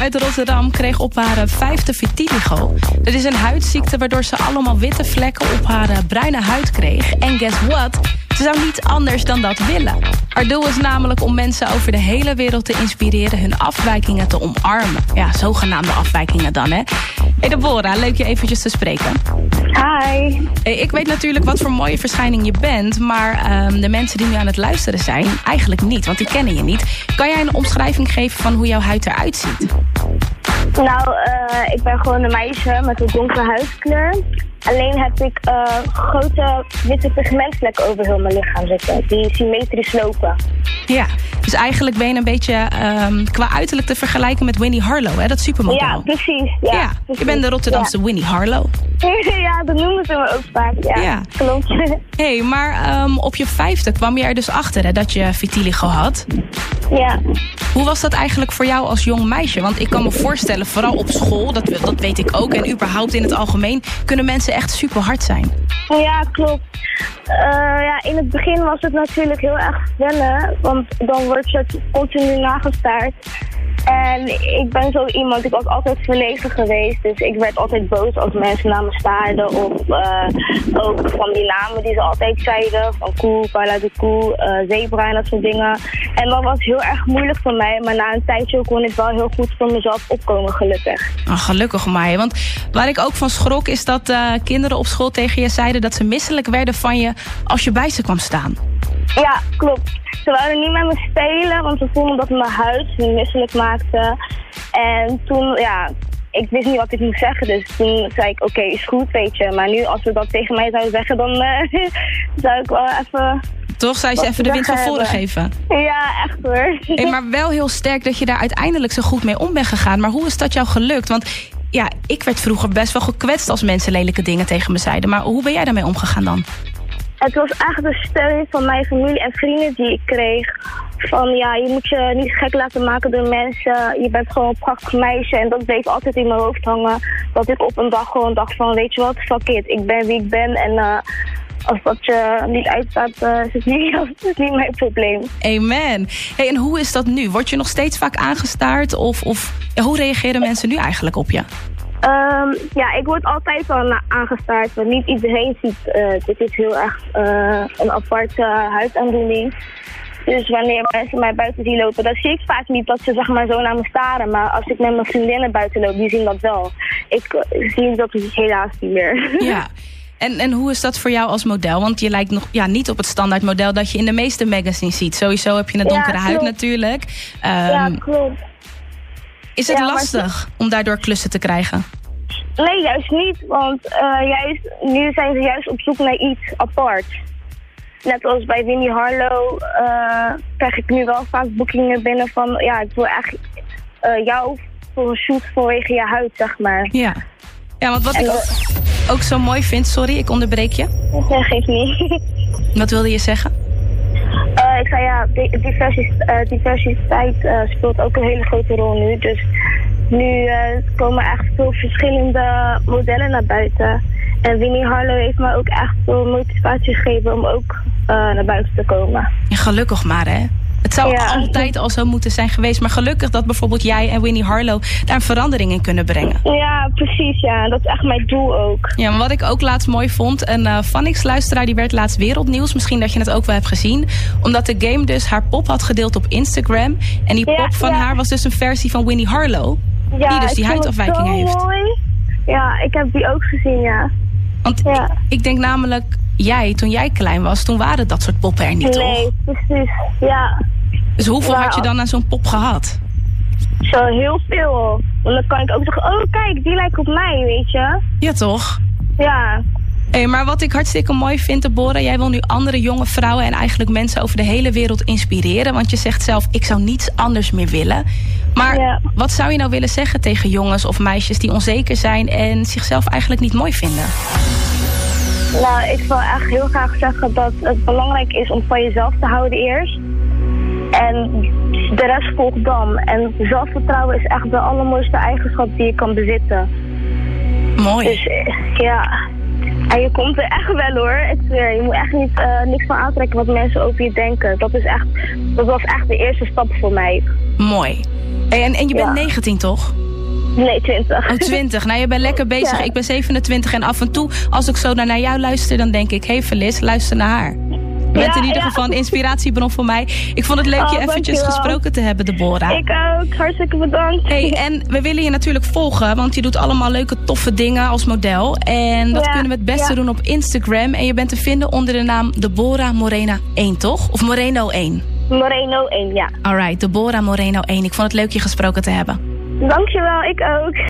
uit Rotterdam kreeg op haar 5e vitiligo. Dat is een huidziekte waardoor ze allemaal witte vlekken op haar bruine huid kreeg. En guess what? Ze zou niet anders dan dat willen. Haar doel is namelijk om mensen over de hele wereld te inspireren hun afwijkingen te omarmen. Ja, zogenaamde afwijkingen dan, hè. Hey Deborah, leuk je eventjes te spreken. Hi. Hey, ik weet natuurlijk wat voor mooie verschijning je bent, maar de mensen die nu aan het luisteren zijn, eigenlijk niet, want die kennen je niet. Kan jij een omschrijving geven van hoe jouw huid eruit ziet? Nou, ik ben gewoon een meisje met een donkere huidskleur. Alleen heb ik grote witte pigmentvlekken over heel mijn lichaam zitten. Die symmetrisch lopen. Ja, dus eigenlijk ben je een beetje qua uiterlijk te vergelijken met Winnie Harlow, hè? Dat supermodel. Ja, precies. Ja, je bent de Rotterdamse Winnie Harlow. Ja, dat noemen ze me ook vaak. Ja. Klopt. Hey, maar op je 5e kwam je er dus achter, hè, dat je vitiligo had. Ja. Hoe was dat eigenlijk voor jou als jong meisje? Want ik kan me voorstellen, vooral op school, dat weet ik ook, en überhaupt in het algemeen, kunnen mensen echt super hard zijn. Ja, klopt. In het begin was het natuurlijk heel erg wennen, want dan wordt je continu nagestaard. En ik ben zo iemand, ik was altijd verlegen geweest, dus ik werd altijd boos als mensen naar me staarden. Of ook van die namen die ze altijd zeiden, van koe, Carla de koe, zebra en dat soort dingen. En dat was heel erg moeilijk voor mij, maar na een tijdje kon ik wel heel goed voor mezelf opkomen, gelukkig. Oh, gelukkig maar, want waar ik ook van schrok is dat kinderen op school tegen je zeiden dat ze misselijk werden van je als je bij ze kwam staan. Ja, klopt. Ze wouden niet met me spelen, want ze voelden dat mijn huid me misselijk maakte. En toen, ik wist niet wat ik moest zeggen, dus toen zei ik, oké, is goed, weet je. Maar nu, als ze dat tegen mij zouden zeggen, dan zou ik wel even... Toch, zou je ze even de wind van voren geven? Ja, echt hoor. Hey, maar wel heel sterk dat je daar uiteindelijk zo goed mee om bent gegaan. Maar hoe is dat jou gelukt? Want ja, ik werd vroeger best wel gekwetst als mensen lelijke dingen tegen me zeiden. Maar hoe ben jij daarmee omgegaan dan? Het was echt de steun van mijn familie en vrienden die ik kreeg. Van je moet je niet gek laten maken door mensen. Je bent gewoon een prachtig meisje. En dat bleef altijd in mijn hoofd hangen. Dat ik op een dag gewoon dacht van, weet je wat, fuck it. Ik ben wie ik ben en als dat je niet uitstaat, is het niet mijn probleem. Amen. Hey, en hoe is dat nu? Word je nog steeds vaak aangestaard? Of hoe reageren mensen nu eigenlijk op je? Ik word altijd wel aangestaard, want niet iedereen ziet. Dit is heel erg een aparte huidaandoening. Dus wanneer mensen mij buiten zien lopen, dan zie ik vaak niet dat ze zeg maar zo naar me staren. Maar als ik met mijn vriendinnen buiten loop, die zien dat wel. Ik zie dat helaas niet meer. Ja. En hoe is dat voor jou als model? Want je lijkt nog niet op het standaard model dat je in de meeste magazines ziet. Sowieso heb je een donkere huid natuurlijk. Ja, klopt. Is het lastig om daardoor klussen te krijgen? Nee, juist niet. Want nu zijn ze juist op zoek naar iets apart. Net als bij Winnie Harlow krijg ik nu wel vaak boekingen binnen van... ik wil echt jou voor een shoot vanwege je huid, zeg maar. Ja, want wat ik ook zo mooi vind... Sorry, ik onderbreek je. Nee, geeft niet. Wat wilde je zeggen? Ik zei diversiteit speelt ook een hele grote rol nu. Dus nu komen echt veel verschillende modellen naar buiten. En Winnie Harlow heeft me ook echt veel motivatie gegeven om ook naar buiten te komen. Ja, gelukkig maar, hè? Het zou altijd al zo moeten zijn geweest. Maar gelukkig dat bijvoorbeeld jij en Winnie Harlow daar een verandering in kunnen brengen. Ja, precies. Ja. Dat is echt mijn doel ook. Ja, maar wat ik ook laatst mooi vond. Een Phonics-luisteraar die werd laatst wereldnieuws. Misschien dat je het ook wel hebt gezien. Omdat de game dus haar pop had gedeeld op Instagram. En die pop van haar was dus een versie van Winnie Harlow. Die dus die huidafwijking heeft. Mooi. Ja, ik heb die ook gezien, ja. Want ik denk namelijk... toen jij klein was, toen waren dat soort poppen er niet, toch? Nee, precies, ja. Dus hoeveel had je dan aan zo'n pop gehad? Zo heel veel. Want dan kan ik ook zeggen, oh kijk, die lijkt op mij, weet je. Ja, toch? Ja. Hey, maar wat ik hartstikke mooi vind, Deborah... jij wil nu andere jonge vrouwen en eigenlijk mensen over de hele wereld inspireren. Want je zegt zelf, ik zou niets anders meer willen. Maar wat zou je nou willen zeggen tegen jongens of meisjes die onzeker zijn... en zichzelf eigenlijk niet mooi vinden? Nou, ik wil echt heel graag zeggen dat het belangrijk is om van jezelf te houden eerst. En de rest volgt dan. En zelfvertrouwen is echt de allermooiste eigenschap die je kan bezitten. Mooi. Dus en je komt er echt wel hoor. Je moet echt niks van aantrekken wat mensen over je denken. Dat was echt de eerste stap voor mij. Mooi. Hey, en je bent 19, toch? Nee, 20. Oh, 20. Nou, je bent lekker bezig. Ja. Ik ben 27 en af en toe, als ik zo naar jou luister, dan denk ik, hey Feliz, luister naar haar. Je bent in ieder geval een inspiratiebron voor mij. Ik vond het leuk je eventjes gesproken te hebben, Deborah. Ik ook. Hartstikke bedankt. Hey, en we willen je natuurlijk volgen, want je doet allemaal leuke, toffe dingen als model. En dat kunnen we het beste doen op Instagram. En je bent te vinden onder de naam Deborah Morena 1, toch? Of Moreno 1? Moreno 1, ja. Alright, Deborah Moreno 1. Ik vond het leuk je gesproken te hebben. Dankjewel, ik ook.